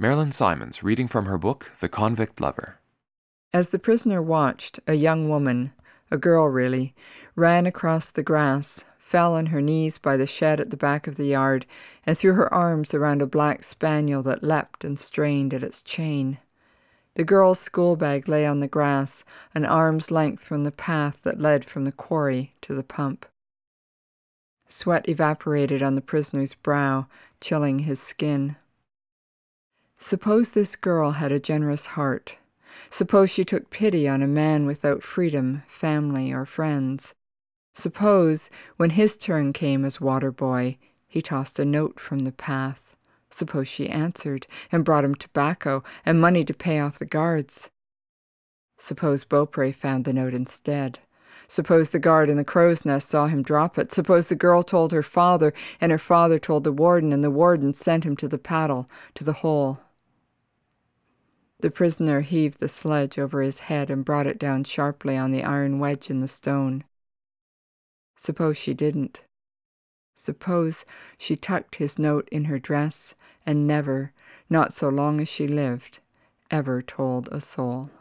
Marilyn Simons reading from her book, The Convict Lover. As the prisoner watched, a young woman, a girl really, ran across the grass, fell on her knees by the shed at the back of the yard, and threw her arms around a black spaniel that leapt and strained at its chain. The girl's schoolbag lay on the grass, an arm's length from the path that led from the quarry to the pump. Sweat evaporated on the prisoner's brow, chilling his skin. Suppose this girl had a generous heart. Suppose she took pity on a man without freedom, family, or friends. Suppose, when his turn came as water boy, he tossed a note from the path. Suppose she answered, and brought him tobacco and money to pay off the guards. Suppose Beaupre found the note instead. Suppose the guard in the crow's nest saw him drop it. Suppose the girl told her father, and her father told the warden, and the warden sent him to the paddle, to the hole. The prisoner heaved the sledge over his head and brought it down sharply on the iron wedge in the stone. Suppose she didn't. Suppose she tucked his note in her dress and never, not so long as she lived, ever told a soul.